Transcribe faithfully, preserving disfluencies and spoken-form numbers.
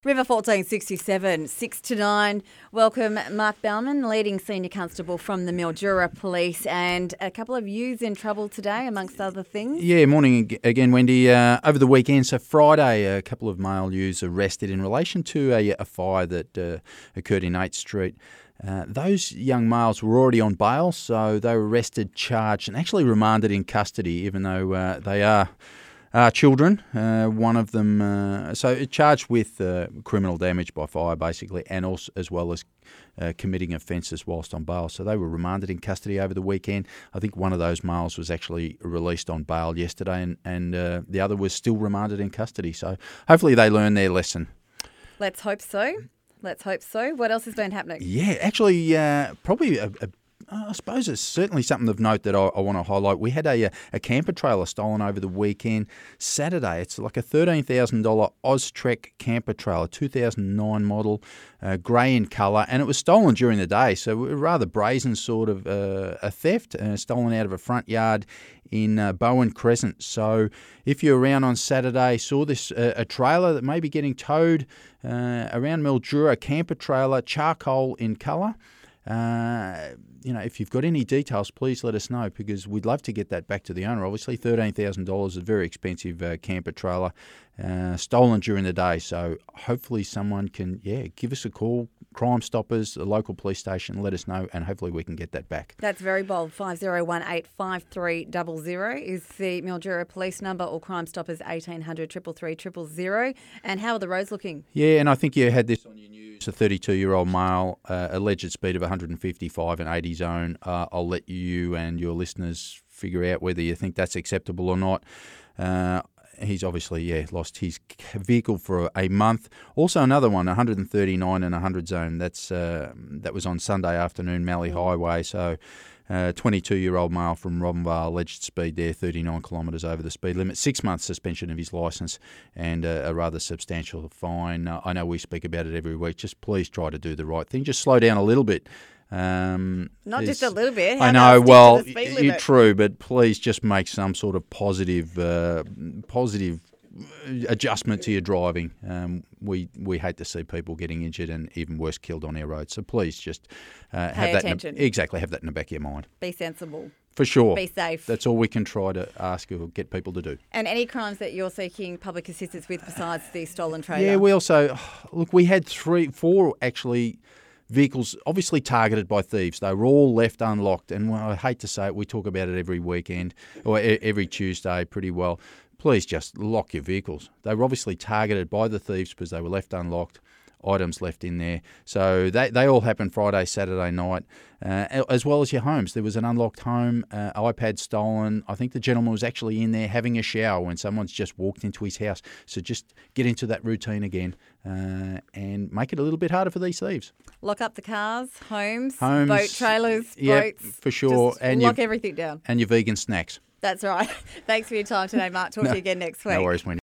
River fourteen sixty-seven, six to nine. Welcome, Mark Bellman, leading senior constable from the Mildura Police, and a couple of youths in trouble today, amongst other things. Yeah, morning again, Wendy. Uh, over the weekend, so Friday, a couple of male youths arrested in relation to a, a fire that uh, occurred in eighth Street. Uh, those young males were already on bail, so they were arrested, charged, and actually remanded in custody, even though uh, they are Uh, children, uh, one of them, uh, so charged with uh, criminal damage by fire, basically, and also as well as uh, committing offences whilst on bail. So they were remanded in custody over the weekend. I think one of those males was actually released on bail yesterday, and, and uh, the other was still remanded in custody. So hopefully they learn their lesson. Let's hope so. Let's hope so. What else has been happening? Yeah, actually, uh, probably a, a I suppose it's certainly something of note that I, I want to highlight. We had a, a camper trailer stolen over the weekend. Saturday, it's like a thirteen thousand dollars Austrek camper trailer, two thousand nine model, uh, grey in colour, and it was stolen during the day. So a rather brazen sort of uh, a theft, uh, stolen out of a front yard in uh, Bowen Crescent. So if you're around on Saturday, saw this uh, a trailer that may be getting towed uh, around Mildura, a camper trailer, charcoal in colour. Uh, you know, if you've got any details, please let us know, because we'd love to get that back to the owner. Obviously, thirteen thousand dollars is a very expensive uh, camper trailer, uh, stolen during the day. So hopefully someone can, yeah, give us a call, Crime Stoppers, the local police station, let us know, and hopefully we can get that back. That's very bold. five oh one eight five three zero zero is the Mildura Police number, or Crime Stoppers eighteen hundred, three three three zero zero. And how are the roads looking? Yeah, and I think you had this on your news. A thirty-two-year-old male, uh, alleged speed of one hundred fifty-five in eighty zone. Uh, I'll let you and your listeners figure out whether you think that's acceptable or not. Uh, he's obviously, yeah, lost his vehicle for a month. Also another one, one hundred thirty-nine in one hundred zone. That's uh, that was on Sunday afternoon, Mallee Highway. So uh, twenty-two-year-old male from Robinvale, alleged speed there, thirty-nine kilometres over the speed limit. Six months suspension of his licence and uh, a rather substantial fine. Uh, I know we speak about it every week. Just please try to do the right thing. Just slow down a little bit. Um, Not just a little bit. How I know. about Well, stick to the speed you're limit? true, but please just make some sort of positive, uh, positive adjustment to your driving. Um, we we hate to see people getting injured and even worse, killed on our roads. So please just uh, have that. attention. In the, exactly, have that in the back of your mind. Be sensible. For sure. Be safe. That's all we can try to ask or get people to do. And any crimes that you're seeking public assistance with besides the stolen trailer? Yeah, we also look. We had three, four actually. Vehicles obviously targeted by thieves. They were all left unlocked, and well, I hate to say it, we talk about it every weekend or every Tuesday pretty well. Please just lock your vehicles. They were obviously targeted by the thieves because they were left unlocked, items left in there. So they, they all happened Friday, Saturday night, uh, as well as your homes. There was an unlocked home, uh, iPad stolen. I think the gentleman was actually in there having a shower when someone's just walked into his house. So just get into that routine again uh, and make it a little bit harder for these thieves. Lock up the cars, homes, Homes, boat trailers, yep, boats. for sure. Just And lock your- everything down. And your vegan snacks. That's right. Thanks for your time today, Mark. Talk No, to you again next week. No worries, Wendy.